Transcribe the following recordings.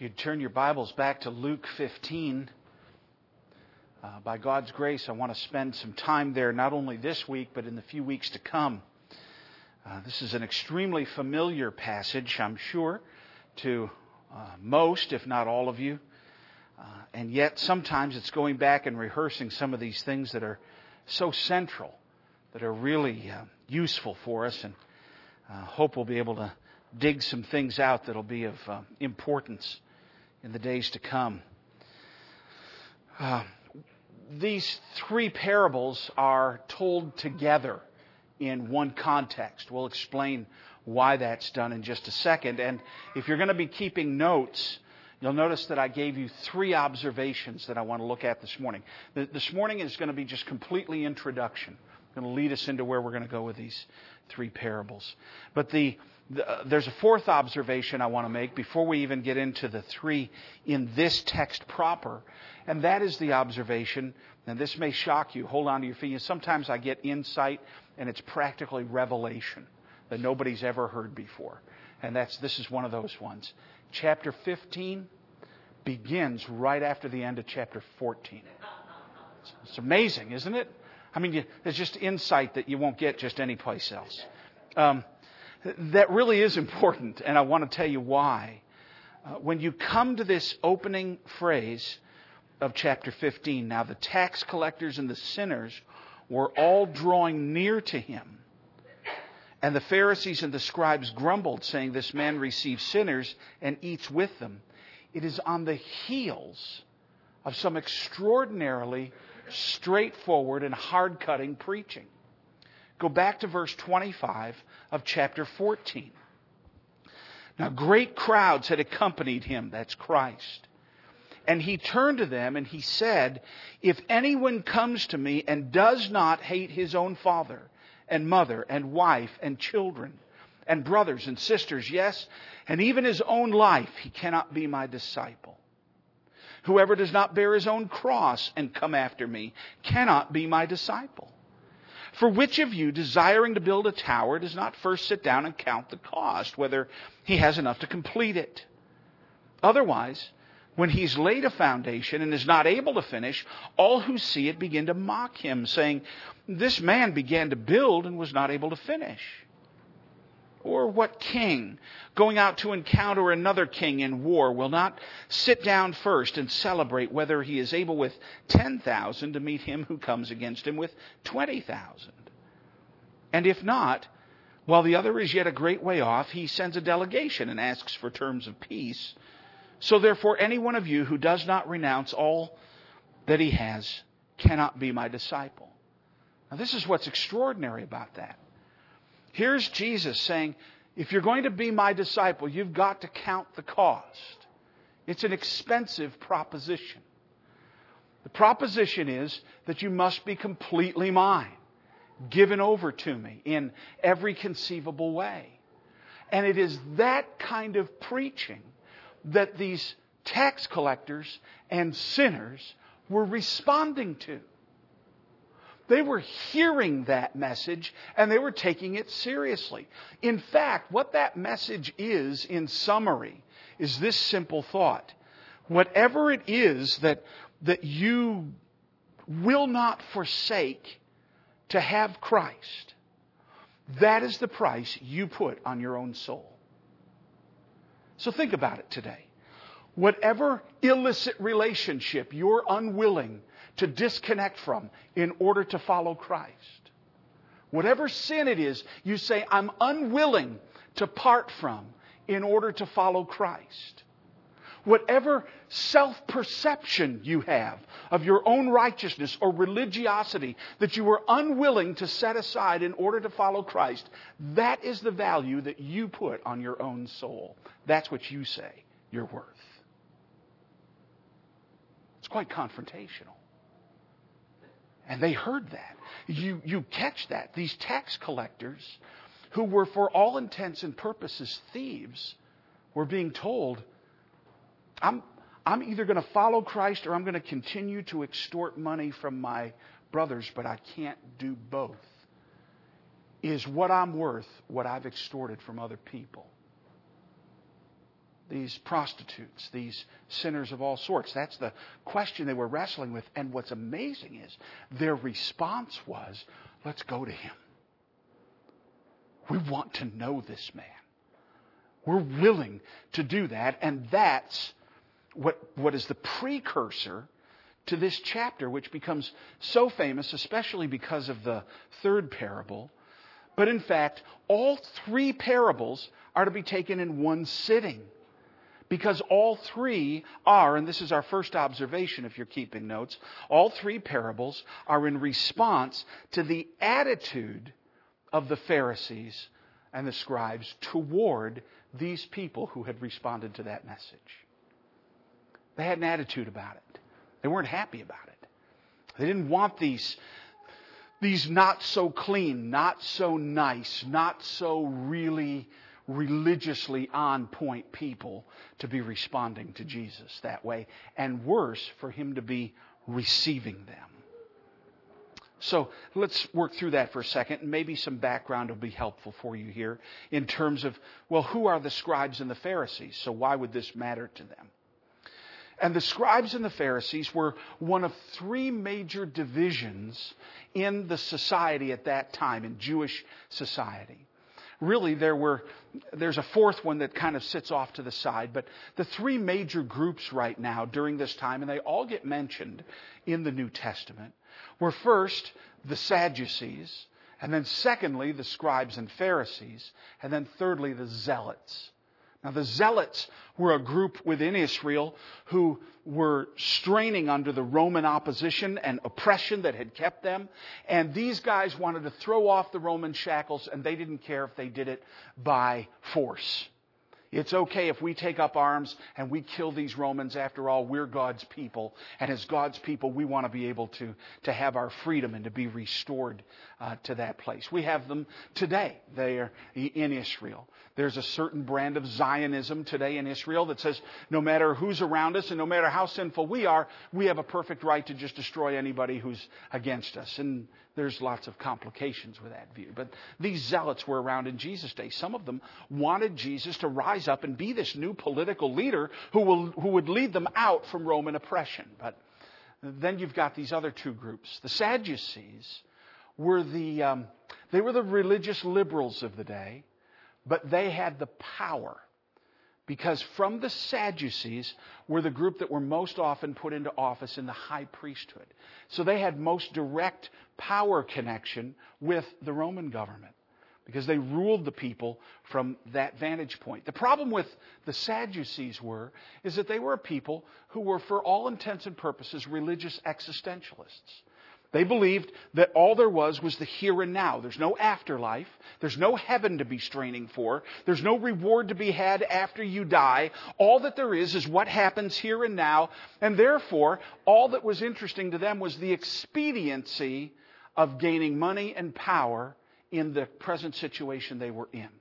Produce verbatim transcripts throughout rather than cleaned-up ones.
If you'd turn your Bibles back to Luke fifteen, uh, by God's grace, I want to spend some time there, not only this week, but in the few weeks to come. Uh, this is an extremely familiar passage, I'm sure, to uh, most, if not all of you. Uh, and yet, sometimes it's going back and rehearsing some of these things that are so central, that are really uh, useful for us, and uh, hope we'll be able to dig some things out that'll be of uh, importance in the days to come. Uh, these three parables are told together in one context. We'll explain why that's done in just a second. And if you're going to be keeping notes, you'll notice that I gave you three observations that I want to look at this morning. This morning is going to be just completely introduction. Going to lead us into where we're going to go with these three parables. But the, the uh, there's a fourth observation I want to make before we even get into the three in this text proper, and that is the observation, and this may shock you, hold on to your feet. Sometimes I get insight, and it's practically revelation that nobody's ever heard before. And that's this is one of those ones. Chapter fifteen begins right after the end of chapter fourteen. It's, it's amazing, isn't it? I mean, you, there's just insight that you won't get just anyplace else. Um, that really is important, and I want to tell you why. Uh, when you come to this opening phrase of chapter fifteen, now the tax collectors and the sinners were all drawing near to him. And the Pharisees and the scribes grumbled, saying, "This man receives sinners and eats with them." It is on the heels of some extraordinarily straightforward and hard-cutting preaching. Go back to verse twenty-five of chapter fourteen. Now, great crowds had accompanied him, that's Christ. And he turned to them and he said, "If anyone comes to me and does not hate his own father and mother and wife and children and brothers and sisters, yes, and even his own life, he cannot be my disciple. Whoever does not bear his own cross and come after me cannot be my disciple. For which of you, desiring to build a tower, does not first sit down and count the cost, whether he has enough to complete it? Otherwise, when he's laid a foundation and is not able to finish, all who see it begin to mock him, saying, 'This man began to build and was not able to finish.' Or what king, going out to encounter another king in war, will not sit down first and celebrate whether he is able with ten thousand to meet him who comes against him with twenty thousand? And if not, while the other is yet a great way off, he sends a delegation and asks for terms of peace. So therefore, any one of you who does not renounce all that he has cannot be my disciple." Now, this is what's extraordinary about that. Here's Jesus saying, if you're going to be my disciple, you've got to count the cost. It's an expensive proposition. The proposition is that you must be completely mine, given over to me in every conceivable way. And it is that kind of preaching that these tax collectors and sinners were responding to. They were hearing that message and they were taking it seriously. In fact, what that message is, in summary, is this simple thought. Whatever it is that, that you will not forsake to have Christ, that is the price you put on your own soul. So think about it today. Whatever illicit relationship you're unwilling to disconnect from in order to follow Christ, whatever sin it is you say, I'm unwilling to part from in order to follow Christ, whatever self-perception you have of your own righteousness or religiosity that you were unwilling to set aside in order to follow Christ, that is the value that you put on your own soul. That's what you say you're worth. It's quite confrontational. And they heard that. You, you catch that. These tax collectors, who were for all intents and purposes thieves, were being told, I'm, I'm either going to follow Christ or I'm going to continue to extort money from my brothers, but I can't do both. Is what I'm worth what I've extorted from other people? these prostitutes, these sinners of all sorts? That's the question they were wrestling with. And what's amazing is their response was, let's go to him. We want to know this man. We're willing to do that. And that's what, what is the precursor to this chapter, which becomes so famous, especially because of the third parable. But in fact, all three parables are to be taken in one sitting. Because all three are, and this is our first observation if you're keeping notes, all three parables are in response to the attitude of the Pharisees and the scribes toward these people who had responded to that message. They had an attitude about it. They weren't happy about it. They didn't want these, these not so clean, not so nice, not so really religiously on point people to be responding to Jesus that way. And worse, for him to be receiving them. So let's work through that for a second, and maybe some background will be helpful for you here in terms of, well, who are the scribes and the Pharisees? So why would this matter to them? And the scribes and the Pharisees were one of three major divisions in the society at that time, in Jewish society. Really, there were, there's a fourth one that kind of sits off to the side, but the three major groups right now during this time, and they all get mentioned in the New Testament, were first the Sadducees, and then secondly the scribes and Pharisees, and then thirdly the Zealots. Now, the Zealots were a group within Israel who were straining under the Roman opposition and oppression that had kept them. And these guys wanted to throw off the Roman shackles, and they didn't care if they did it by force. It's okay if we take up arms and we kill these Romans. After all, we're God's people. And as God's people, we want to be able to, to have our freedom and to be restored uh, to that place. We have them today. They are in Israel. There's a certain brand of Zionism today in Israel that says no matter who's around us and no matter how sinful we are, we have a perfect right to just destroy anybody who's against us. And there's lots of complications with that view. But these zealots were around in Jesus' day. Some of them wanted Jesus to rise up and be this new political leader who will who would lead them out from Roman oppression. But then you've got these other two groups. The Sadducees were the um, they were the religious liberals of the day, but they had the power. Because from the Sadducees were the group that were most often put into office in the high priesthood. So they had most direct power connection with the Roman government. Because they ruled the people from that vantage point. The problem with the Sadducees were, is that they were a people who were, for all intents and purposes, religious existentialists. They believed that all there was was the here and now. There's no afterlife. There's no heaven to be straining for. There's no reward to be had after you die. All that there is is what happens here and now. And therefore, all that was interesting to them was the expediency of gaining money and power in the present situation they were in.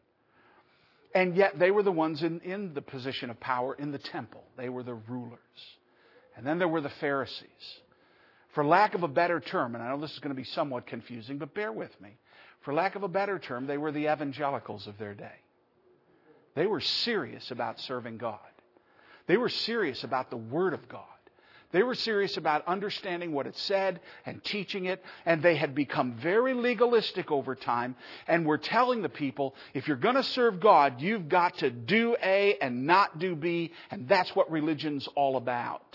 And yet they were the ones in, in the position of power in the temple. They were the rulers. And then there were the Pharisees. For lack of a better term, and I know this is going to be somewhat confusing, but bear with me. For lack of a better term, they were the evangelicals of their day. They were serious about serving God. They were serious about the Word of God. They were serious about understanding what it said and teaching it. And they had become very legalistic over time and were telling the people, if you're going to serve God, you've got to do A and not do B. And that's what religion's all about.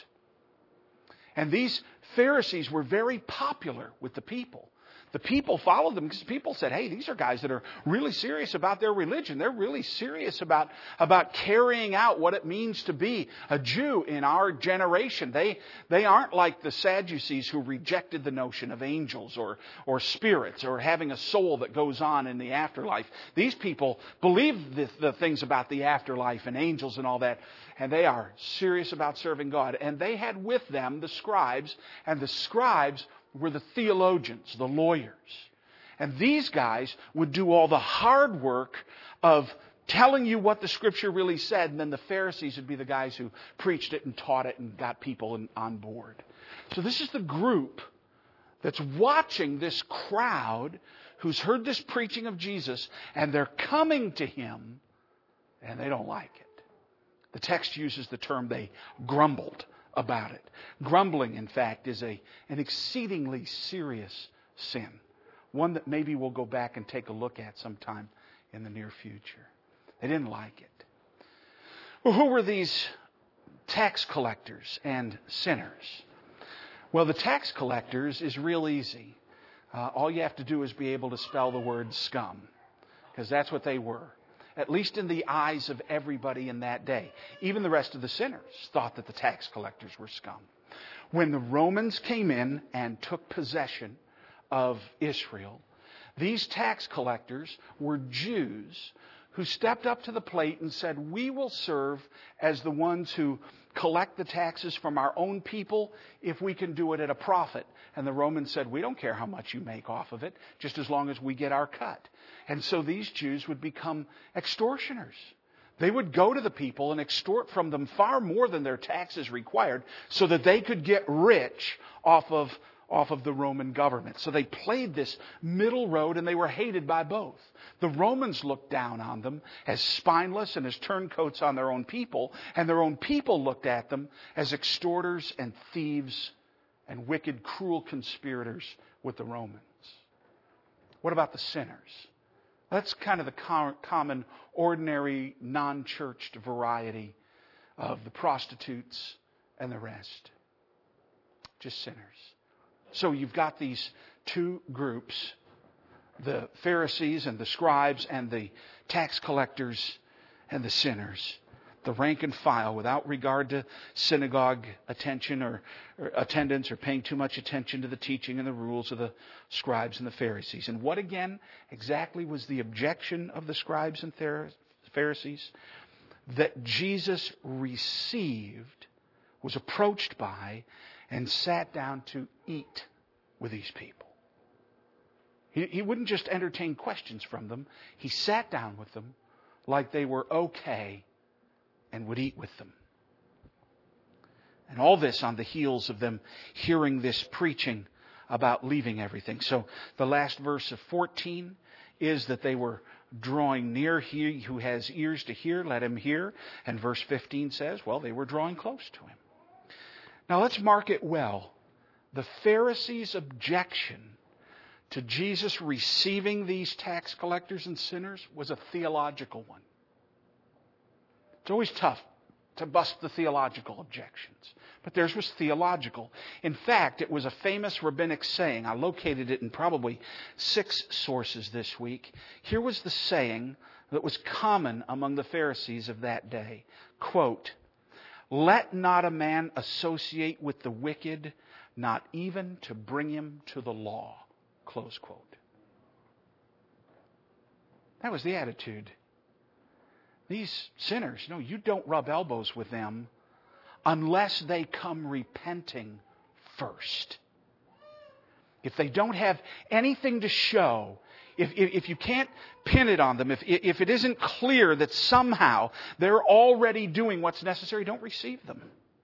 And these Pharisees were very popular with the people. The people followed them because people said, hey, these are guys that are really serious about their religion. They're really serious about, about carrying out what it means to be a Jew in our generation. They, they aren't like the Sadducees who rejected the notion of angels or, or spirits or having a soul that goes on in the afterlife. These people believe the, the things about the afterlife and angels and all that. And they are serious about serving God. And they had with them the scribes, and the scribes were the theologians, the lawyers. And these guys would do all the hard work of telling you what the Scripture really said, and then the Pharisees would be the guys who preached it and taught it and got people in, on board. So this is the group that's watching this crowd who's heard this preaching of Jesus, and they're coming to Him, and they don't like it. The text uses the term they grumbled about it. Grumbling, in fact, is a an exceedingly serious sin. One that maybe we'll go back and take a look at sometime in the near future. They didn't like it. Well, who were these tax collectors and sinners? Well, the tax collectors is real easy. Uh, all you have to do is be able to spell the word scum, because that's what they were. At least in the eyes of everybody in that day. Even the rest of the sinners thought that the tax collectors were scum. When the Romans came in and took possession of Israel, these tax collectors were Jews who stepped up to the plate and said, we will serve as the ones who collect the taxes from our own people if we can do it at a profit. And the Romans said, we don't care how much you make off of it, just as long as we get our cut. And so these Jews would become extortioners. They would go to the people and extort from them far more than their taxes required so that they could get rich off of off of the Roman government. So they played this middle road, and they were hated by both. The Romans looked down on them as spineless and as turncoats on their own people, and their own people looked at them as extorters and thieves and wicked, cruel conspirators with the Romans. What about the sinners? That's kind of the common, ordinary, non-churched variety of the prostitutes and the rest. Just sinners. So you've got these two groups, the Pharisees and the scribes and the tax collectors and the sinners, the rank and file, without regard to synagogue attention or, or attendance or paying too much attention to the teaching and the rules of the scribes and the Pharisees. And what again exactly was the objection of the scribes and Pharisees? That Jesus received, was approached by, and sat down to eat with these people. He, he wouldn't just entertain questions from them. He sat down with them like they were okay and would eat with them. And all this on the heels of them hearing this preaching about leaving everything. So the last verse of fourteen is that they were drawing near. He who has ears to hear, let him hear. And verse fifteen says, well, they were drawing close to him. Now let's mark it well. The Pharisees' objection to Jesus receiving these tax collectors and sinners was a theological one. It's always tough to bust the theological objections, but theirs was theological. In fact, it was a famous rabbinic saying. I located it in probably six sources this week. Here was the saying that was common among the Pharisees of that day. Quote, let not a man associate with the wicked, not even to bring him to the law. Close quote. That was the attitude. These sinners, no, you don't rub elbows with them unless they come repenting first. If they don't have anything to show, If, if, if you can't pin it on them, if, if it isn't clear that somehow they're already doing what's necessary, don't receive them.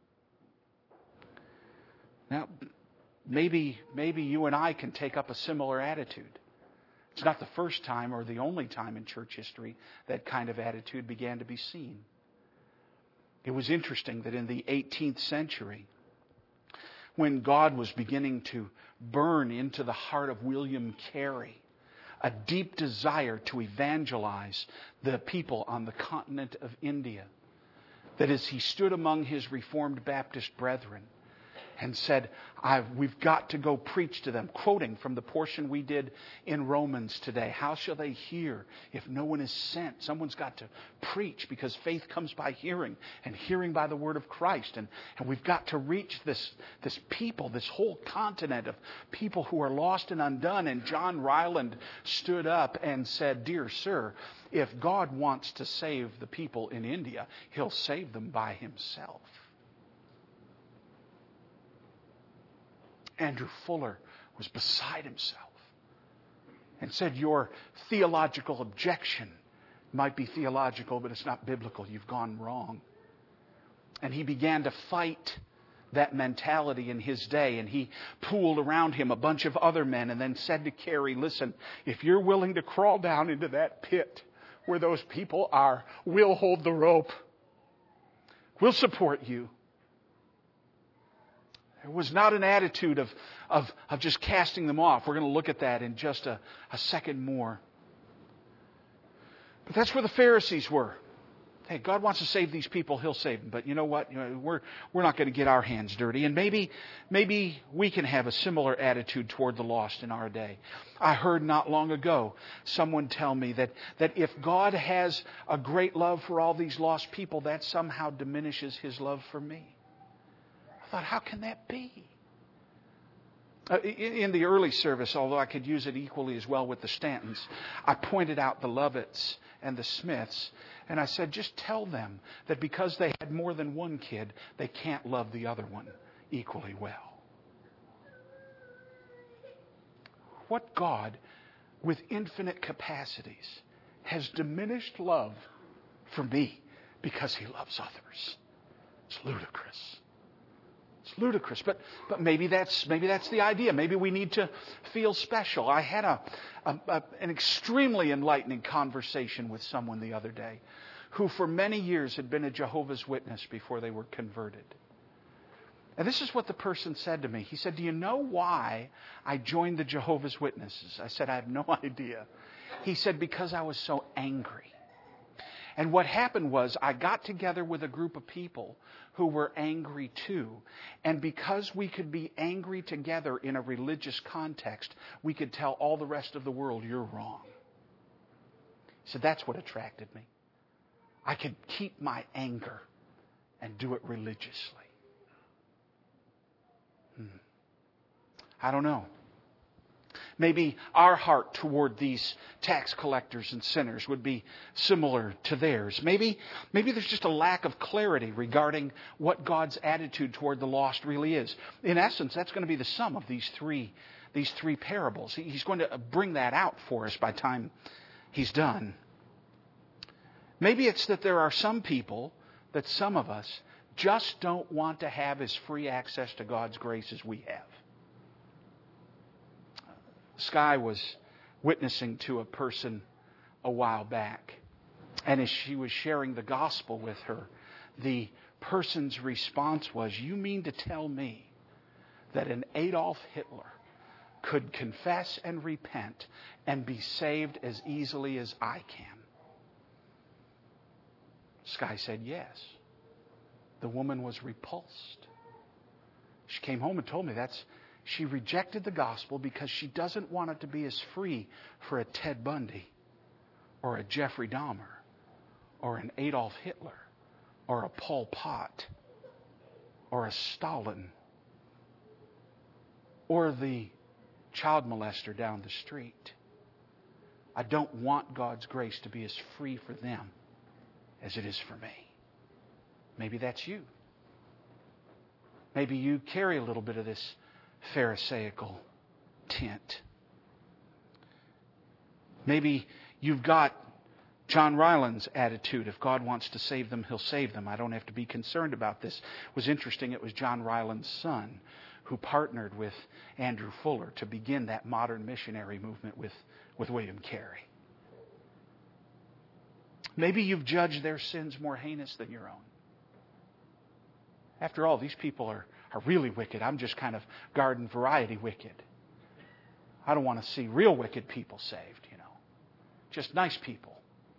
Now, maybe, maybe you and I can take up a similar attitude. It's not the first time or the only time in church history that kind of attitude began to be seen. It was interesting that in the eighteenth century, when God was beginning to burn into the heart of William Carey a deep desire to evangelize the people on the continent of India, that as he stood among his Reformed Baptist brethren and said, I've, we've got to go preach to them, quoting from the portion we did in Romans today. How shall they hear if no one is sent? Someone's got to preach, because faith comes by hearing, and hearing by the word of Christ. And, and we've got to reach this, this people, this whole continent of people who are lost and undone. And John Ryland stood up and said, dear sir, if God wants to save the people in India, He'll save them by Himself. Andrew Fuller was beside himself and said, your theological objection might be theological, but it's not biblical. You've gone wrong. And he began to fight that mentality in his day, and he pooled around him a bunch of other men and then said to Carey, listen, if you're willing to crawl down into that pit where those people are, we'll hold the rope. We'll support you. There was not an attitude of, of, of just casting them off. We're going to look at that in just a, a second more. But that's where the Pharisees were. Hey, God wants to save these people, He'll save them. But you know what? You know, we're we're not going to get our hands dirty. And maybe maybe we can have a similar attitude toward the lost in our day. I heard not long ago someone tell me that, that if God has a great love for all these lost people, that somehow diminishes His love for me. I thought, how can that be? Uh, in, in the early service, although I could use it equally as well with the Stantons, I pointed out the Lovetts and the Smiths. And I said, just tell them that because they had more than one kid, they can't love the other one equally well. What God, with infinite capacities, has diminished love for me because He loves others? It's ludicrous. It's ludicrous, but but maybe that's maybe that's the idea. Maybe we need to feel special. I had a, a, a an extremely enlightening conversation with someone the other day, who for many years had been a Jehovah's Witness before they were converted. And this is what the person said to me. He said, "Do you know why I joined the Jehovah's Witnesses?" I said, "I have no idea." He said, "Because I was so angry." And what happened was I got together with a group of people who were angry too. And because we could be angry together in a religious context, we could tell all the rest of the world, "You're wrong." So that's what attracted me. I could keep my anger and do it religiously. Hmm. I don't know. Maybe our heart toward these tax collectors and sinners would be similar to theirs. Maybe, maybe there's just a lack of clarity regarding what God's attitude toward the lost really is. In essence, that's going to be the sum of these three, these three parables. He's going to bring that out for us by the time He's done. Maybe it's that there are some people, that some of us, just don't want to have as free access to God's grace as we have. Sky was witnessing to a person a while back. And as she was sharing the gospel with her, the person's response was, "You mean to tell me that an Adolf Hitler could confess and repent and be saved as easily as I can?" Sky said yes. The woman was repulsed. She came home and told me that's she rejected the gospel because she doesn't want it to be as free for a Ted Bundy or a Jeffrey Dahmer or an Adolf Hitler or a Pol Pot or a Stalin or the child molester down the street. I don't want God's grace to be as free for them as it is for me. Maybe that's you. Maybe you carry a little bit of this Pharisaical tint. Maybe you've got John Ryland's attitude. If God wants to save them, He'll save them. I don't have to be concerned about this. It was interesting. It was John Ryland's son who partnered with Andrew Fuller to begin that modern missionary movement with, with William Carey. Maybe you've judged their sins more heinous than your own. After all, these people are, are really wicked. I'm just kind of garden variety wicked. I don't want to see real wicked people saved, you know. Just nice people.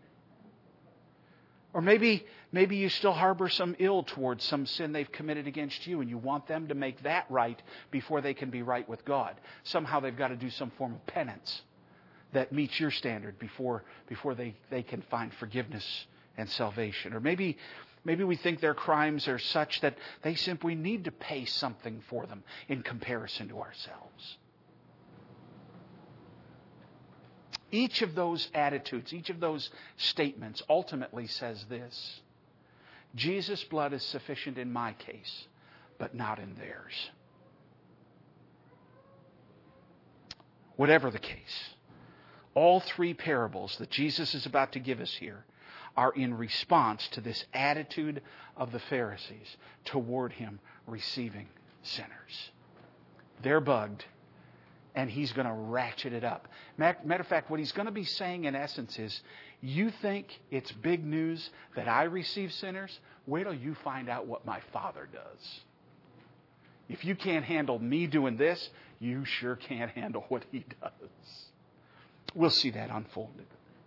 Or maybe maybe you still harbor some ill towards some sin they've committed against you, and you want them to make that right before they can be right with God. Somehow they've got to do some form of penance that meets your standard before before they, they can find forgiveness and salvation. Or maybe maybe we think their crimes are such that they simply need to pay something for them in comparison to ourselves. Each of those attitudes, each of those statements ultimately says this: Jesus' blood is sufficient in my case, but not in theirs. Whatever the case, all three parables that Jesus is about to give us here are in response to this attitude of the Pharisees toward Him receiving sinners. They're bugged, and He's going to ratchet it up. Matter of fact, what He's going to be saying in essence is, you think it's big news that I receive sinners? wait till you find out what my Father does. If you can't handle me doing this, you sure can't handle what He does. We'll see that unfolded.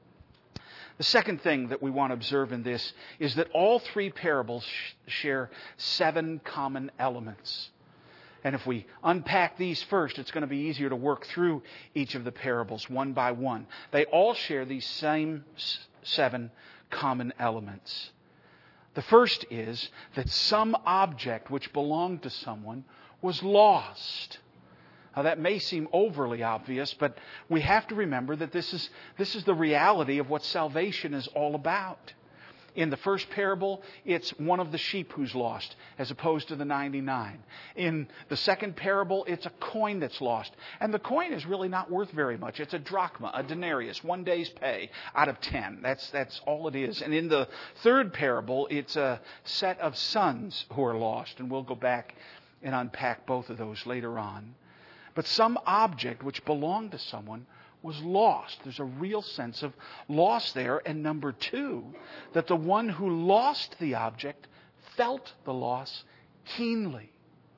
The second thing that we want to observe in this is that all three parables sh- share seven common elements. And if we unpack these first, it's going to be easier to work through each of the parables one by one. They all share these same s- seven common elements. The first is that some object which belonged to someone was lost. Now that may seem overly obvious, but we have to remember that this is, this is the reality of what salvation is all about. In the first parable, it's one of the sheep who's lost, as opposed to the ninety-nine. In the second parable, it's a coin that's lost. And the coin is really not worth very much. It's a drachma, a denarius, one day's pay out of ten. That's, that's all it is. And in the third parable, it's a set of sons who are lost. And we'll go back and unpack both of those later on. But some object which belonged to someone was lost. There's a real sense of loss there. And number two, that the one who lost the object felt the loss keenly.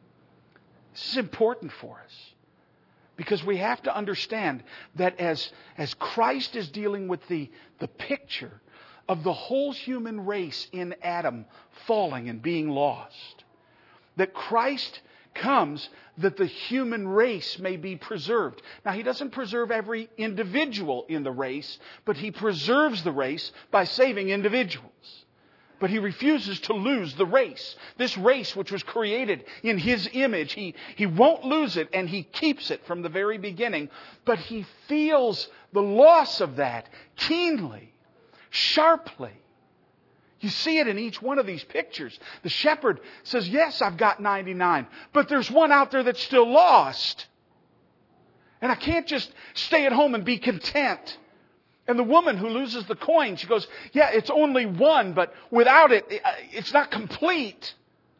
This is important for us, because we have to understand that as, as Christ is dealing with the, the picture of the whole human race in Adam falling and being lost, that Christ comes that the human race may be preserved. Now, He doesn't preserve every individual in the race, but He preserves the race by saving individuals. But He refuses to lose the race. This race which was created in His image, He, he won't lose it, and He keeps it from the very beginning. But He feels the loss of that keenly, sharply. You see it in each one of these pictures. The shepherd says, yes, I've got ninety-nine, but there's one out there that's still lost. And I can't just stay at home and be content. And the woman who loses the coin, she goes, yeah, it's only one, but without it, it's not complete.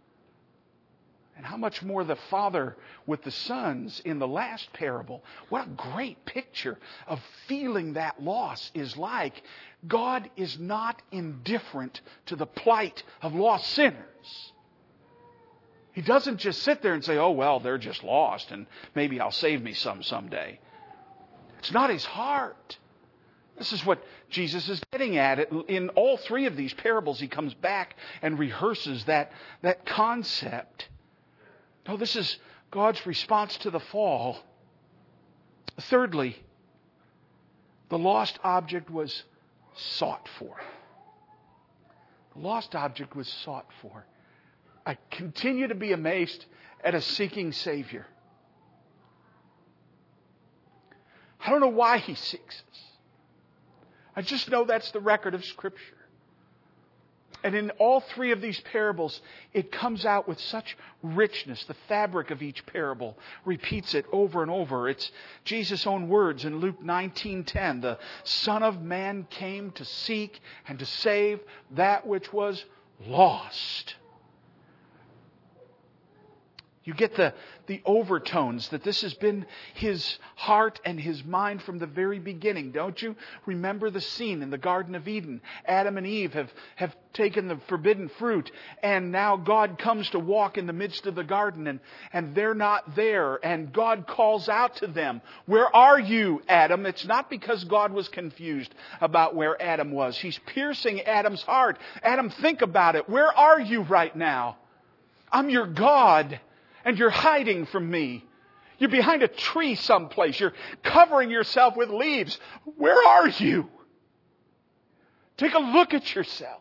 And how much more the father with the sons in the last parable. What a great picture of feeling that loss is like. God is not indifferent to the plight of lost sinners. He doesn't just sit there and say, oh, well, they're just lost and maybe I'll save me some someday. It's not His heart. This is what Jesus is getting at. In all three of these parables, He comes back and rehearses that, that concept. No, this is God's response to the fall. Thirdly, the lost object was sought for. The lost object was sought for. I continue to be amazed at a seeking Savior. I don't know why He seeks us. I just know that's the record of Scripture. And in all three of these parables, it comes out with such richness. The fabric of each parable repeats it over and over. It's Jesus' own words in Luke nineteen ten. The Son of Man came to seek and to save that which was lost. You get the, the overtones that this has been His heart and His mind from the very beginning. Don't you remember the scene in the Garden of Eden? Adam and Eve have, have taken the forbidden fruit, and now God comes to walk in the midst of the garden, and, and they're not there. And God calls out to them, where are you, Adam? It's not because God was confused about where Adam was. He's piercing Adam's heart. Adam, think about it. Where are you right now? I'm your God. And you're hiding from me. You're behind a tree someplace. You're covering yourself with leaves. Where are you? Take a look at yourself.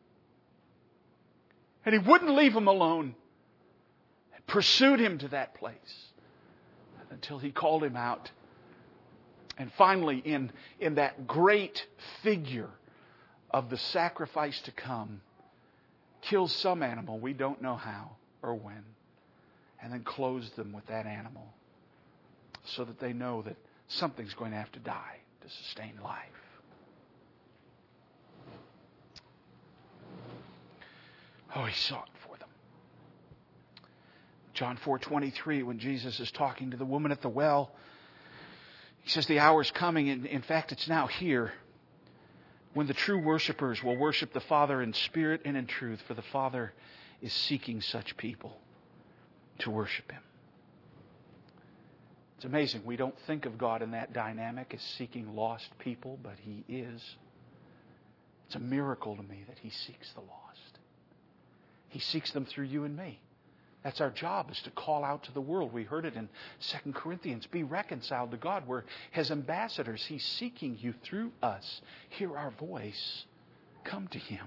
And He wouldn't leave him alone. And pursued him to that place until He called him out. And finally, in, in that great figure of the sacrifice to come, kills some animal, we don't know how or when, and then clothes them with that animal so that they know that something's going to have to die to sustain life. Oh, He sought for them. John four twenty-three, when Jesus is talking to the woman at the well, He says the hour's coming, and in fact it's now here, when the true worshipers will worship the Father in spirit and in truth, for the Father is seeking such people to worship Him. It's amazing. We don't think of God in that dynamic as seeking lost people, but He is. It's a miracle to me that He seeks the lost. He seeks them through you and me. That's our job, is to call out to the world. We heard it in Second Corinthians. Be reconciled to God. We're His ambassadors. He's seeking you through us. Hear our voice. Come to Him.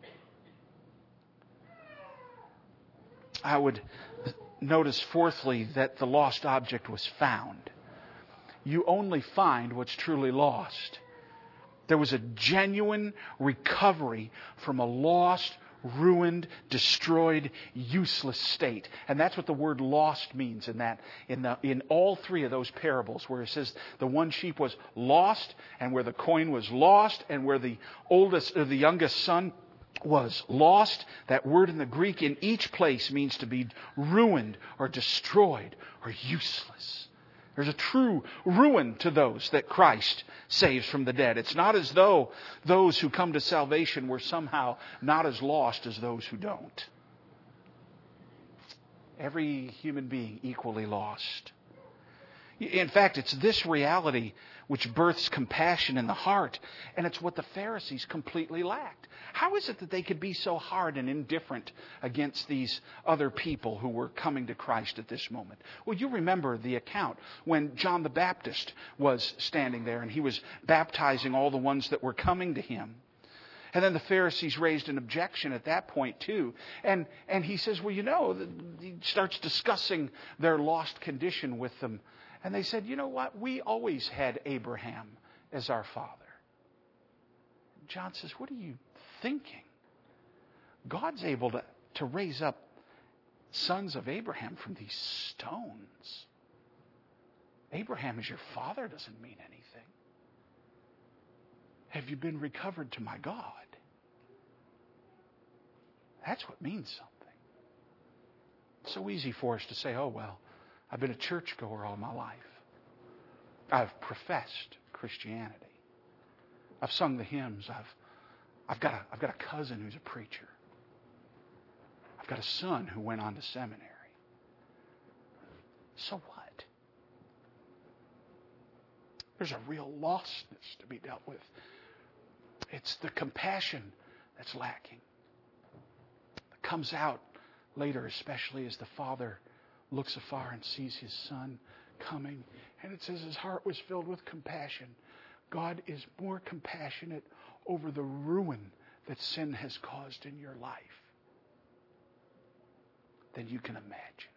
I would notice, fourthly, that the lost object was found. You only find what's truly lost. There was a genuine recovery from a lost, ruined, destroyed, useless state. And that's what the word lost means in that in the in all three of those parables, where it says the one sheep was lost, and where the coin was lost, and where the oldest or the youngest son was lost. That word in the Greek in each place means to be ruined or destroyed or useless. There's a true ruin to those that Christ saves from the dead. It's not as though those who come to salvation were somehow not as lost as those who don't. Every human being equally lost. In fact, it's this reality which births compassion in the heart, and it's what the Pharisees completely lacked. How is it that they could be so hard and indifferent against these other people who were coming to Christ at this moment? Well, you remember the account when John the Baptist was standing there and he was baptizing all the ones that were coming to him. And then the Pharisees raised an objection at that point too. And, and he says, well, you know, he starts discussing their lost condition with them. And they said, you know what? We always had Abraham as our father. John says, what are you thinking? God's able to, to raise up sons of Abraham from these stones. Abraham as your father doesn't mean anything. Have you been recovered to my God? That's what means something. It's so easy for us to say, oh, well, I've been a churchgoer all my life. I've professed Christianity. I've sung the hymns. I've, I've, got a, I've got a cousin who's a preacher. I've got a son who went on to seminary. So what? There's a real lostness to be dealt with. It's the compassion that's lacking. It comes out later, especially as the father looks afar and sees his son coming. And it says his heart was filled with compassion. God is more compassionate over the ruin that sin has caused in your life than you can imagine.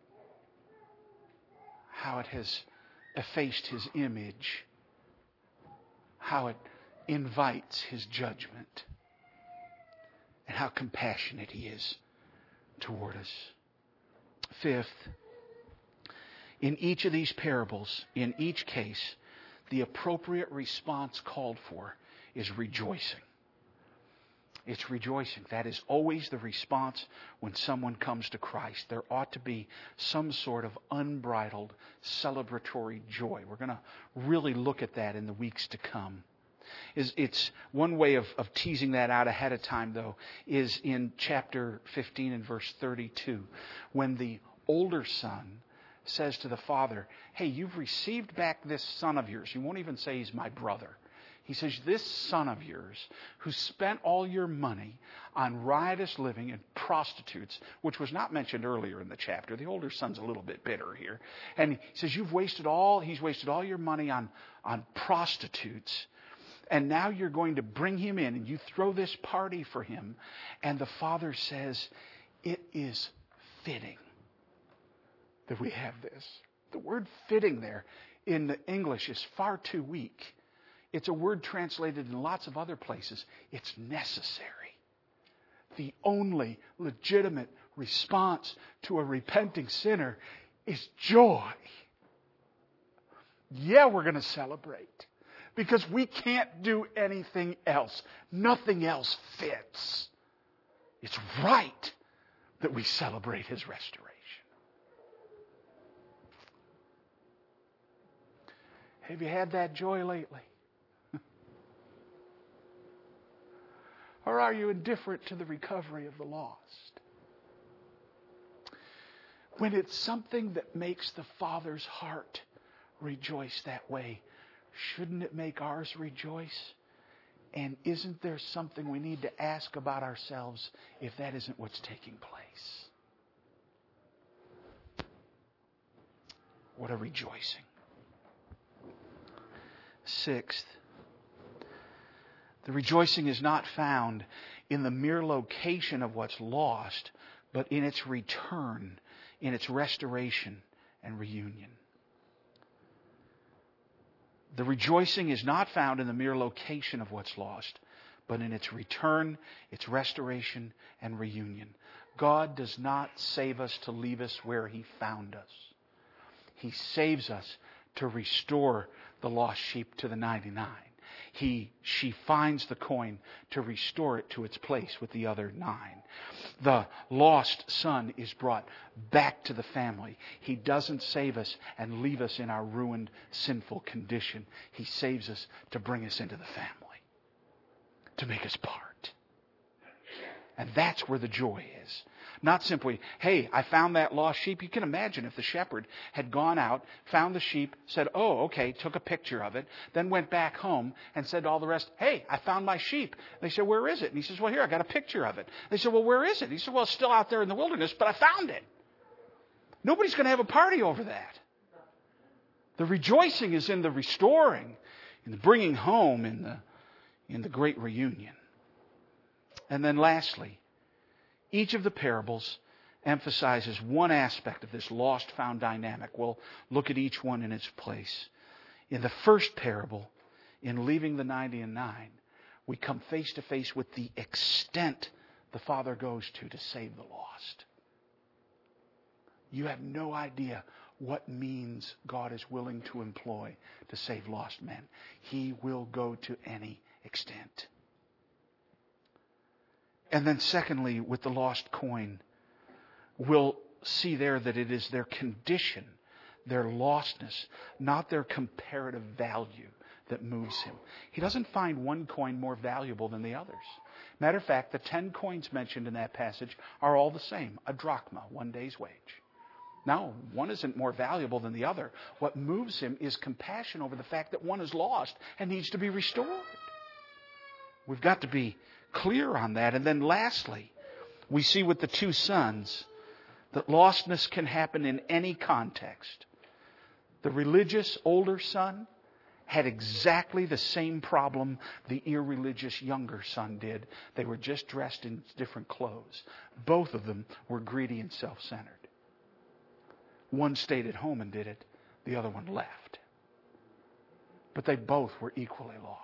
How it has effaced His image. How it invites His judgment. And how compassionate He is toward us. Fifth, in each of these parables, in each case, the appropriate response called for is rejoicing. It's rejoicing. That is always the response when someone comes to Christ. There ought to be some sort of unbridled celebratory joy. We're going to really look at that in the weeks to come. Is it's one way of, of teasing that out ahead of time, though, is in chapter fifteen and verse thirty-two, when the older son says to the father, hey, you've received back this son of yours. You won't even say he's my brother. He says, this son of yours who spent all your money on riotous living and prostitutes, which was not mentioned earlier in the chapter. The older son's a little bit bitter here. And he says, you've wasted all, he's wasted all your money on, on prostitutes. And now you're going to bring him in and you throw this party for him. And the father says, it is fitting that we have this. The word fitting there in the English is far too weak. It's a word translated in lots of other places. It's necessary. The only legitimate response to a repenting sinner is joy. Yeah, we're going to celebrate. Because we can't do anything else. Nothing else fits. It's right that we celebrate His restoration. Have you had that joy lately? Or are you indifferent to the recovery of the lost? When it's something that makes the Father's heart rejoice that way, shouldn't it make ours rejoice? And isn't there something we need to ask about ourselves if that isn't what's taking place? What a rejoicing. Sixth, the rejoicing is not found in the mere location of what's lost, but in its return, in its restoration and reunion. The rejoicing is not found in the mere location of what's lost, but in its return, its restoration, and reunion. God does not save us to leave us where He found us. He saves us to restore the lost sheep to the ninety-nine. He, she finds the coin to restore it to its place with the other nine. The lost son is brought back to the family. He doesn't save us and leave us in our ruined, sinful condition. He saves us to bring us into the family, to make us part. And that's where the joy is. Not simply, hey, I found that lost sheep. You can imagine if the shepherd had gone out, found the sheep, said, oh, okay, took a picture of it, then went back home and said to all the rest, hey, I found my sheep. They said, where is it? And he says, well, here, I got a picture of it. They said, well, where is it? He said, well, it's still out there in the wilderness, but I found it. Nobody's going to have a party over that. The rejoicing is in the restoring, in the bringing home, in the, in the great reunion. And then lastly, each of the parables emphasizes one aspect of this lost-found dynamic. We'll look at each one in its place. In the first parable, in leaving the ninety and nine, we come face to face with the extent the Father goes to to save the lost. You have no idea what means God is willing to employ to save lost men. He will go to any extent. And then secondly, with the lost coin, we'll see there that it is their condition, their lostness, not their comparative value that moves him. He doesn't find one coin more valuable than the others. Matter of fact, the ten coins mentioned in that passage are all the same, a drachma, one day's wage. Now, one isn't more valuable than the other. What moves him is compassion over the fact that one is lost and needs to be restored. We've got to be clear on that. And then lastly, we see with the two sons that lostness can happen in any context. The religious older son had exactly the same problem the irreligious younger son did. They were just dressed in different clothes. Both of them were greedy and self-centered. One stayed at home and did it. The other one left. But they both were equally lost.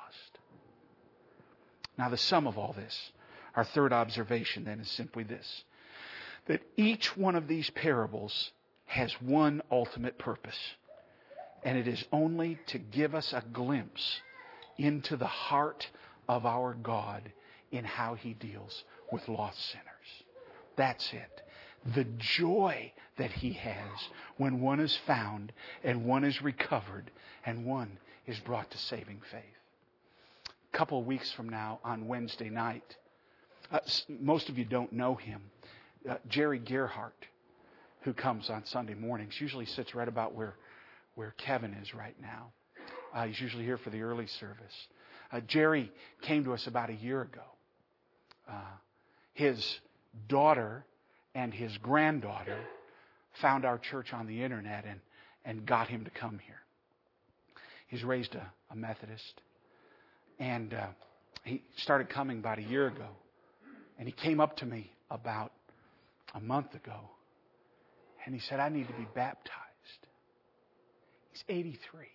Now, the sum of all this, our third observation then, is simply this: that each one of these parables has one ultimate purpose, and it is only to give us a glimpse into the heart of our God in how He deals with lost sinners. That's it. The joy that He has when one is found and one is recovered and one is brought to saving faith. A couple of weeks from now, on Wednesday night, uh, most of you don't know him. Uh, Jerry Gerhardt, who comes on Sunday mornings, usually sits right about where, where Kevin is right now. Uh, he's usually here for the early service. Uh, Jerry came to us about a year ago. Uh, his daughter and his granddaughter found our church on the internet and, and got him to come here. He's raised a, a Methodist. And uh, he started coming about a year ago. And he came up to me about a month ago. And he said, I need to be baptized. He's eighty-three.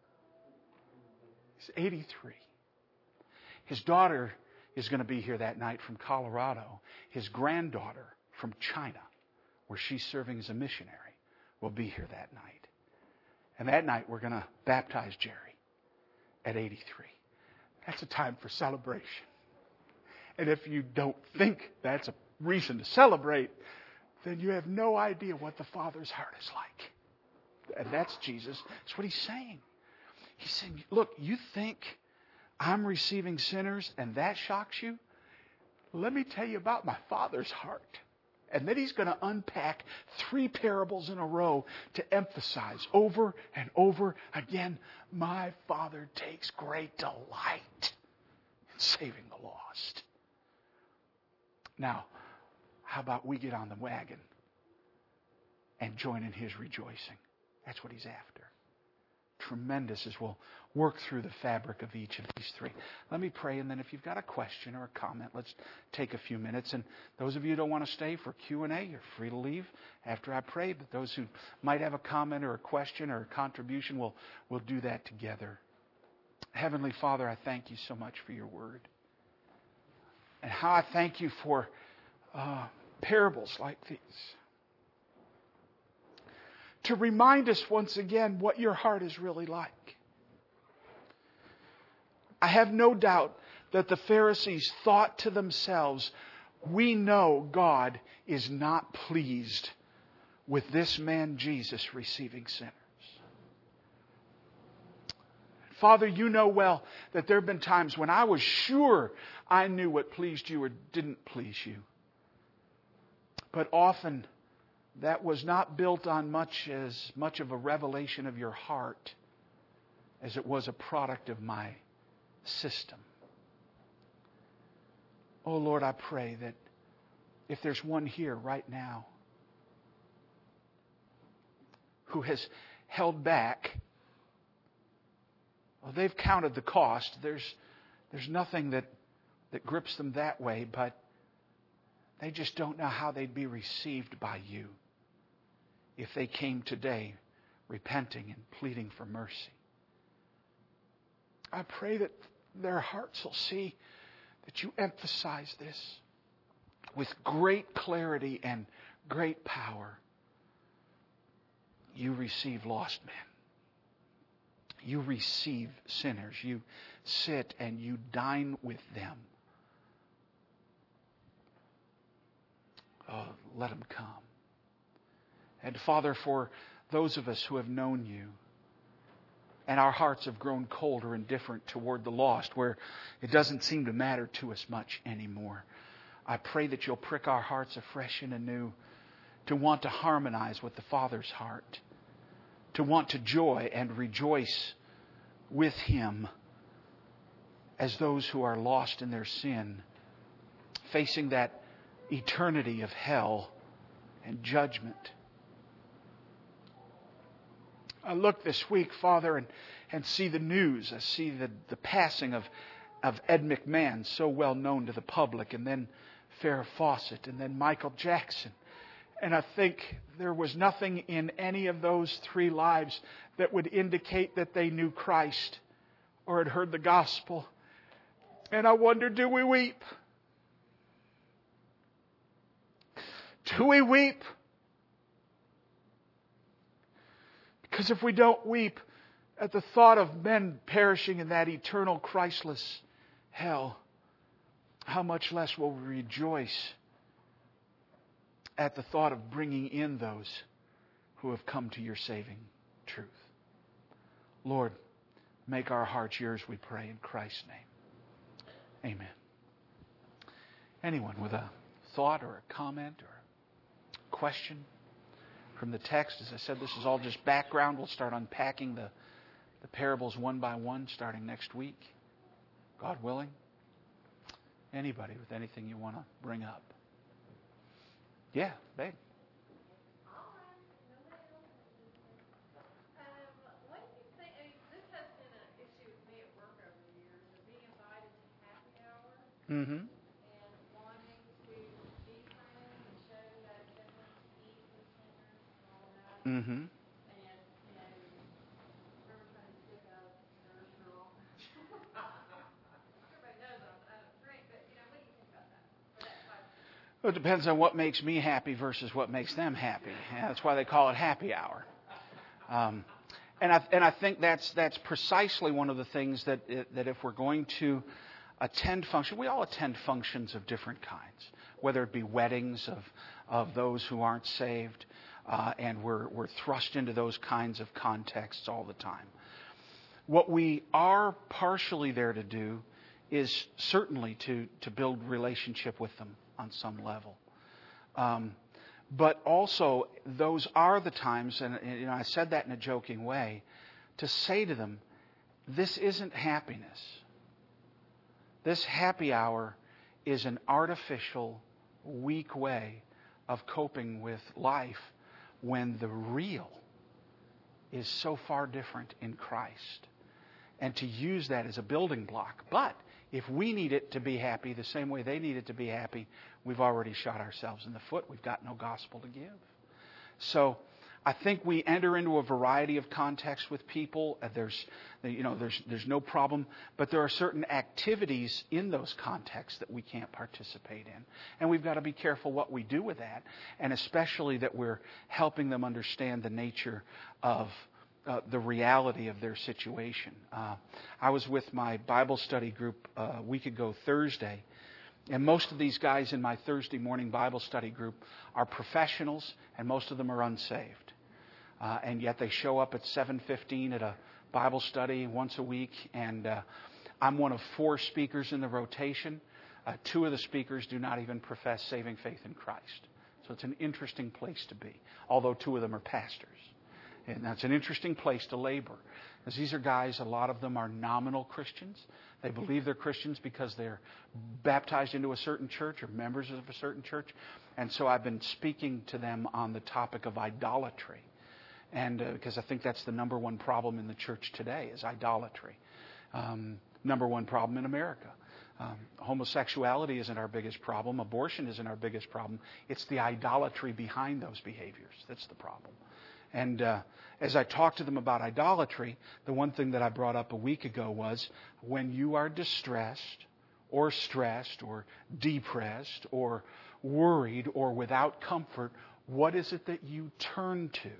He's eighty-three. His daughter is going to be here that night from Colorado. His granddaughter from China, where she's serving as a missionary, will be here that night. And that night we're going to baptize Jerry at eighty-three. That's a time for celebration. And if you don't think that's a reason to celebrate, then you have no idea what the Father's heart is like. And that's Jesus. That's what He's saying. He's saying, look, you think I'm receiving sinners and that shocks you? let me tell you about my Father's heart. And then he's going to unpack three parables in a row to emphasize over and over again, my Father takes great delight in saving the lost. Now, how about we get on the wagon and join in his rejoicing? That's what he's after. Tremendous as we'll work through the fabric of each of these three. Let me pray, and then if you've got a question or a comment, let's take a few minutes. And those of you who don't want to stay for Q and A, you're free to leave after I pray. But those who might have a comment or a question or a contribution, we'll, we'll do that together. Heavenly Father, I thank you so much for your word. And how I thank you for uh, parables like these. To remind us once again what your heart is really like. I have no doubt that the Pharisees thought to themselves, we know God is not pleased with this man Jesus receiving sinners. Father, you know well that there have been times when I was sure I knew what pleased you or didn't please you. But often that was not built on much as much of a revelation of your heart as it was a product of my system. Oh Lord, I pray that if there's one here right now who has held back, well, they've counted the cost. There's there's nothing that, that grips them that way, but they just don't know how they'd be received by you if they came today repenting and pleading for mercy. I pray that their hearts will see that you emphasize this with great clarity and great power. You receive lost men. You receive sinners. You sit and you dine with them. Oh, let them come. And Father, for those of us who have known you, and our hearts have grown cold or indifferent toward the lost, where it doesn't seem to matter to us much anymore, I pray that you'll prick our hearts afresh and anew to want to harmonize with the Father's heart, to want to joy and rejoice with Him as those who are lost in their sin, facing that eternity of hell and judgment. I look this week, Father, and, and see the news. I see the, the passing of, of Ed McMahon, so well known to the public, and then Farrah Fawcett, and then Michael Jackson. And I think there was nothing in any of those three lives that would indicate that they knew Christ or had heard the gospel. And I wonder, do we weep? Do we weep? Because if we don't weep at the thought of men perishing in that eternal Christless hell, how much less will we rejoice at the thought of bringing in those who have come to your saving truth. Lord, make our hearts yours, we pray, in Christ's name. Amen. Anyone with a thought or a comment or a question from the text? As I said, this is all just background. We'll start unpacking the, the parables one by one starting next week, God willing. Anybody with anything you want to bring up? Yeah, babe. Mm-hmm. And wanting to be friends and show that acceptance, eat with sinners and all that. Mm-hmm. And, you know, we're trying to stick up nurse girl. Everybody knows I don't drink, but, you know, what do you think about that? For that five minutes? Well, it depends on what makes me happy versus what makes them happy. Yeah, that's why they call it happy hour. Um, and I and I think that's that's precisely one of the things that that if we're going to attend function, we all attend functions of different kinds, whether it be weddings of of those who aren't saved, uh, and we're we're thrust into those kinds of contexts all the time. What we are partially there to do is certainly to, to build relationship with them on some level. Um, but also, those are the times, and you know, I said that in a joking way, to say to them, this isn't happiness. This happy hour is an artificial, weak way of coping with life when the real is so far different in Christ. And to use that as a building block. But if we need it to be happy the same way they need it to be happy, we've already shot ourselves in the foot. We've got no gospel to give. So I think we enter into a variety of contexts with people. There's, you know, there's there's no problem, but there are certain activities in those contexts that we can't participate in, and we've got to be careful what we do with that, and especially that we're helping them understand the nature of uh, the reality of their situation. Uh, I was with my Bible study group uh, a week ago Thursday. And most of these guys in my Thursday morning Bible study group are professionals, and most of them are unsaved. Uh, and yet they show up at seven fifteen at a Bible study once a week. And uh, I'm one of four speakers in the rotation. Uh, two of the speakers do not even profess saving faith in Christ. So it's an interesting place to be, although two of them are pastors. And that's an interesting place to labor. Because these are guys, a lot of them are nominal Christians. They believe they're Christians because they're baptized into a certain church or members of a certain church. And so I've been speaking to them on the topic of idolatry. And uh, because I think that's the number one problem in the church today is idolatry. Um, number one problem in America. Um, homosexuality isn't our biggest problem. Abortion isn't our biggest problem. It's the idolatry behind those behaviors that's the problem. And uh, as I talked to them about idolatry, the one thing that I brought up a week ago was when you are distressed or stressed or depressed or worried or without comfort, what is it that you turn to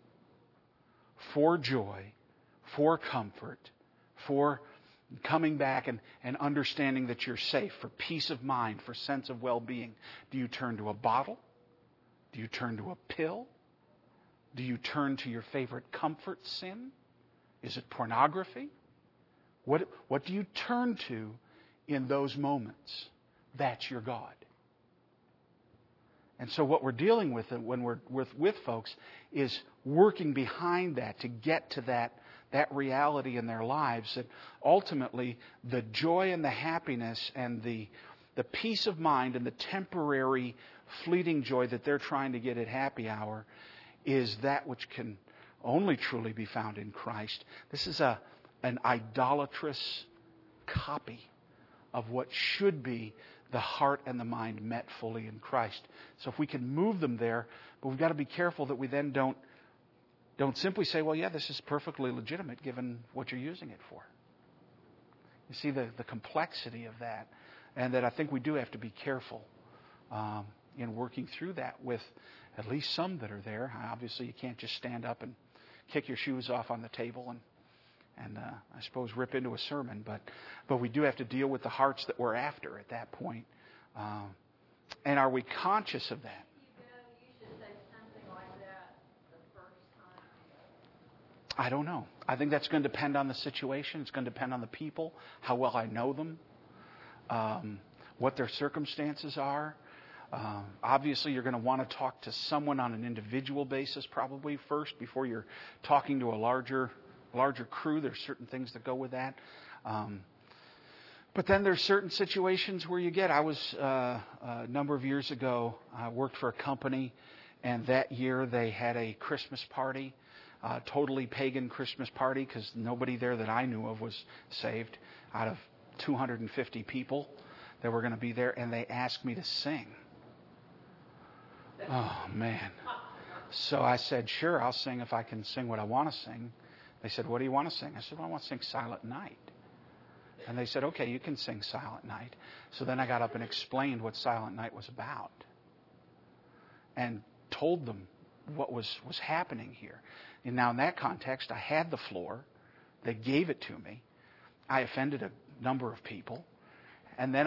for joy, for comfort, for coming back and, and understanding that you're safe, for peace of mind, for sense of well-being? Do you turn to a bottle? Do you turn to a pill? Do you turn to your favorite comfort sin? Is it pornography? What, what do you turn to in those moments? That's your God. And so what we're dealing with when we're with, with folks is working behind that to get to that, that reality in their lives, that ultimately the joy and the happiness and the, the peace of mind and the temporary fleeting joy that they're trying to get at happy hour is that which can only truly be found in Christ. This is a an idolatrous copy of what should be the heart and the mind met fully in Christ. So if we can move them there, but we've got to be careful that we then don't don't simply say, well, yeah, this is perfectly legitimate given what you're using it for. You see the, the complexity of that, and that I think we do have to be careful um, in working through that with at least some that are there. Obviously, you can't just stand up and kick your shoes off on the table and, and uh, I suppose, rip into a sermon. But but we do have to deal with the hearts that we're after at that point. Uh, and are we conscious of that? You know, you should say something like that the first time. I don't know. I think that's going to depend on the situation. It's going to depend on the people, how well I know them, um, what their circumstances are. Uh, obviously, you're going to want to talk to someone on an individual basis probably first before you're talking to a larger larger crew. There's certain things that go with that. Um, but then there's certain situations where you get, I was, uh, a number of years ago, I worked for a company, and that year they had a Christmas party, uh, totally pagan Christmas party, because nobody there that I knew of was saved out of two hundred fifty people that were going to be there, and they asked me to sing. Oh, man. So I said, sure, I'll sing if I can sing what I want to sing. They said, what do you want to sing? I said, well, I want to sing Silent Night. And they said, okay, you can sing Silent Night. So then I got up and explained what Silent Night was about and told them what was, was happening here. And now in that context, I had the floor. They gave it to me. I offended a number of people. And then I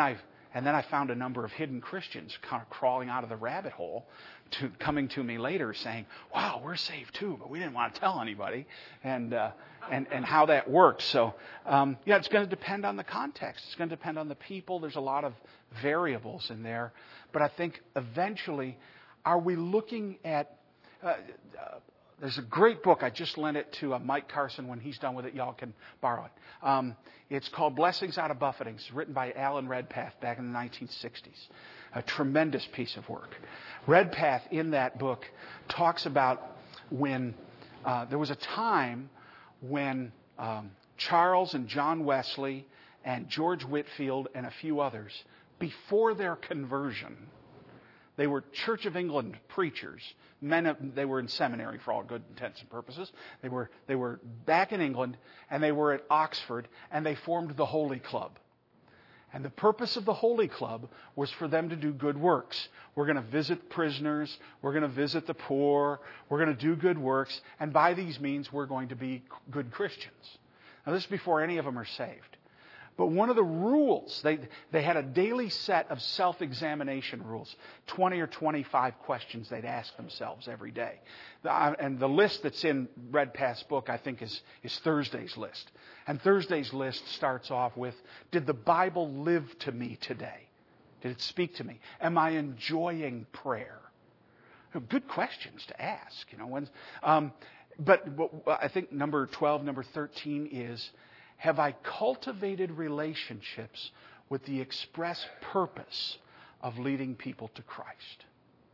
And then I found a number of hidden Christians kind of crawling out of the rabbit hole, to coming to me later saying, wow, we're saved too, but we didn't want to tell anybody, and uh, and, and how that works. So, um, yeah, it's going to depend on the context. It's going to depend on the people. There's a lot of variables in there. But I think eventually, are we looking at... Uh, uh, there's a great book. I just lent it to uh, Mike Carson. When he's done with it, y'all can borrow it. Um, it's called Blessings Out of Buffetings, written by Alan Redpath back in the nineteen sixties. A tremendous piece of work. Redpath, in that book, talks about when uh, there was a time when um, Charles and John Wesley and George Whitefield and a few others, before their conversion, they were Church of England preachers. Men, of, they were in seminary for all good intents and purposes. They were they were back in England, and they were at Oxford, and they formed the Holy Club. And the purpose of the Holy Club was for them to do good works. We're going to visit prisoners. We're going to visit the poor. We're going to do good works. And by these means, we're going to be good Christians. Now, this is before any of them are saved. But one of the rules, they, they had a daily set of self-examination rules, twenty or twenty-five questions they'd ask themselves every day. And the list that's in Redpath's book, I think, is, is Thursday's list. And Thursday's list starts off with, did the Bible live to me today? Did it speak to me? Am I enjoying prayer? Good questions to ask. You know, when, um, but, but I think number twelve, number thirteen is, have I cultivated relationships with the express purpose of leading people to Christ?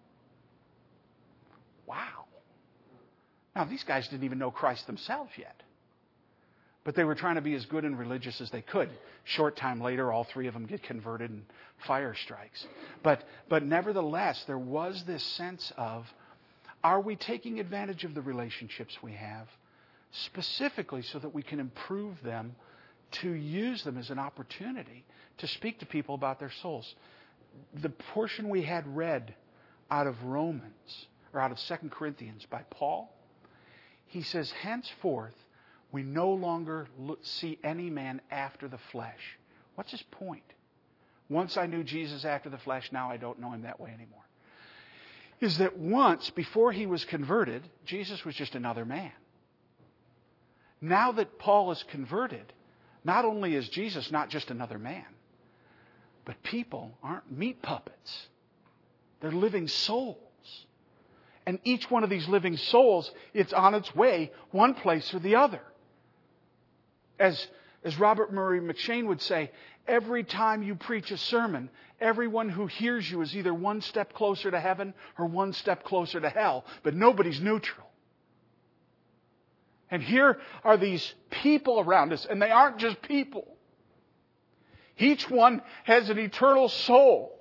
Wow. Now, these guys didn't even know Christ themselves yet. But they were trying to be as good and religious as they could. Short time later, all three of them get converted and fire strikes. But, but nevertheless, there was this sense of, are we taking advantage of the relationships we have? Specifically so that we can improve them, to use them as an opportunity to speak to people about their souls. The portion we had read out of Romans, or out of Second Corinthians by Paul, he says, henceforth, we no longer look, see any man after the flesh. What's his point? Once I knew Jesus after the flesh, now I don't know him that way anymore. Is that once, before he was converted, Jesus was just another man. Now that Paul is converted, not only is Jesus not just another man, but people aren't meat puppets. They're living souls. And each one of these living souls, it's on its way one place or the other. As, as Robert Murray McShane would say, every time you preach a sermon, everyone who hears you is either one step closer to heaven or one step closer to hell, but nobody's neutral. And here are these people around us, and they aren't just people. Each one has an eternal soul.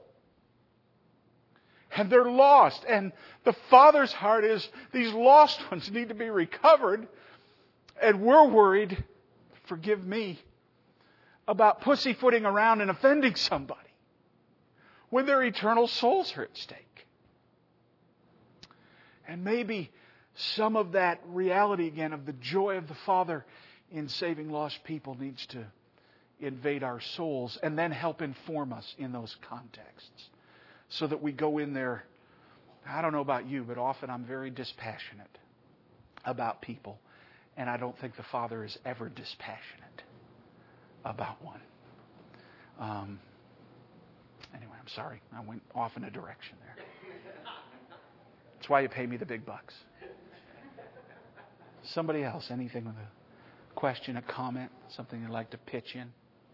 And they're lost. And the Father's heart is, these lost ones need to be recovered. And we're worried, forgive me, about pussyfooting around and offending somebody when their eternal souls are at stake. And maybe some of that reality again of the joy of the Father in saving lost people needs to invade our souls and then help inform us in those contexts so that we go in there. I don't know about you, but often I'm very dispassionate about people, and I don't think the Father is ever dispassionate about one. Um, anyway, I'm sorry. I went off in a direction there. That's why you pay me the big bucks. Somebody else, anything with a question, a comment, something you'd like to pitch in?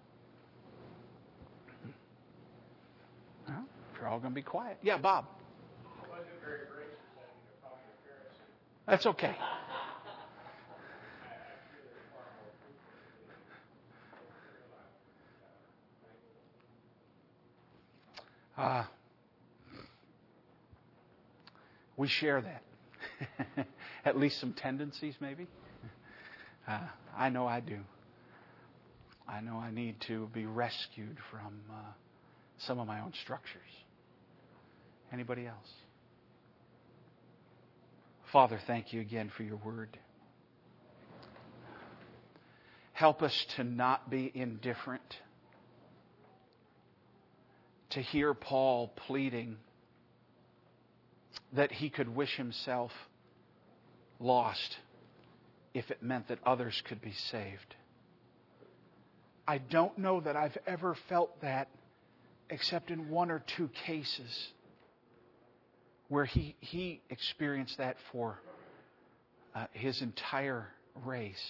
Well, if you're all going to be quiet. Yeah, Bob. That's okay. Uh, we share that. At least some tendencies, maybe. Uh, I know I do. I know I need to be rescued from uh, some of my own structures. Anybody else? Father, thank you again for your word. Help us to not be indifferent to hear Paul pleading that he could wish himself lost if it meant that others could be saved. I don't know that I've ever felt that except in one or two cases where he, he experienced that for uh, his entire race.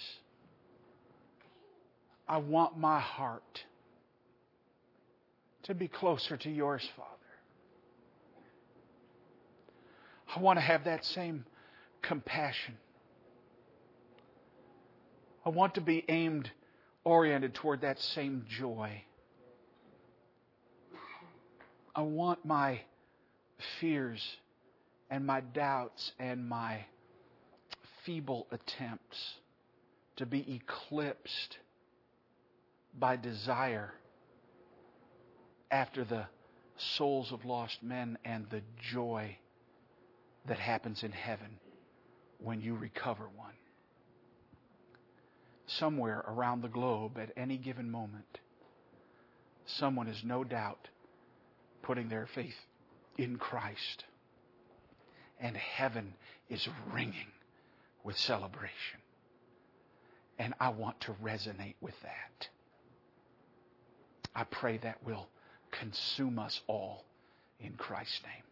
I want my heart to be closer to yours, Father. I want to have that same compassion. I want to be aimed, oriented toward that same joy. I want my fears and my doubts and my feeble attempts to be eclipsed by desire after the souls of lost men and the joy that happens in heaven when you recover one. Somewhere around the globe at any given moment, someone is no doubt putting their faith in Christ. And heaven is ringing with celebration. And I want to resonate with that. I pray that will consume us all in Christ's name.